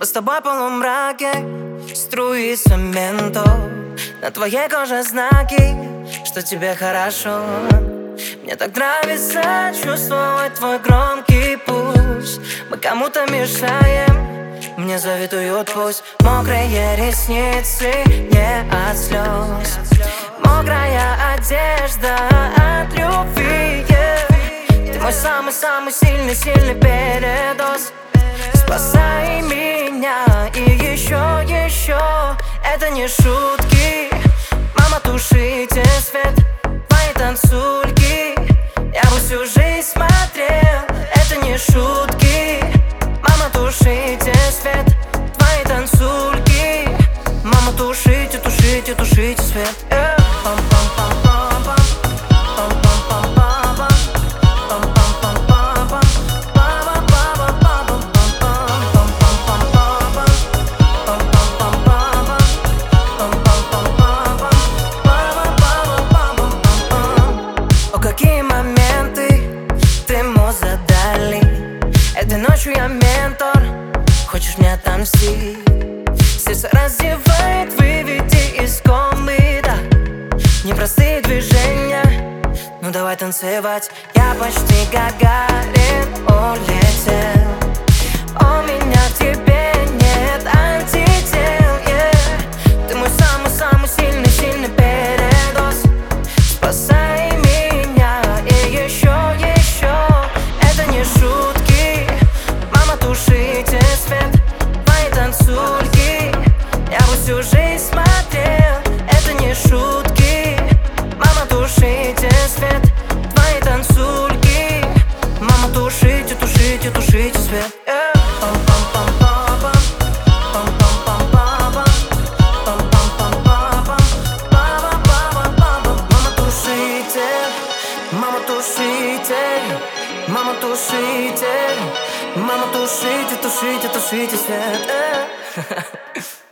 с тобой в полумраке, струи цементу, на твоей коже знаки, что тебе хорошо. Мне так нравится чувствовать твой громкий пульс. Мы кому-то мешаем, мне завидуют пусть. Мокрые ресницы не от слез, мокрая одежда от любви. Ты мой самый-самый сильный передоз. Спасай меня и еще. Это не шутки. Мама, тушите свет, твои танцульки. Я бы всю жизнь смотрел. Это не шутки. Мама, тушите свет, твои танцульки. Мама, тушите свет. Какие моменты ты моза дали? Этой ночью я ментор, хочешь мне отомстить? Сердце раздевает, выведи из комы, да. Непростые движения, ну давай танцевать. Я почти Гагарин улетел. У меня к тебе нет антител, yeah. Ты мой самый-самый сильный передоз. Спасай меня и еще. Это не шутки. Мама, тушите свет, твои танцульки. Я бы всю жизнь смотрел. Это не шутки. Мама, тушите свет, твои танцульки. Мама, тушите свет. Мама, тушите свет.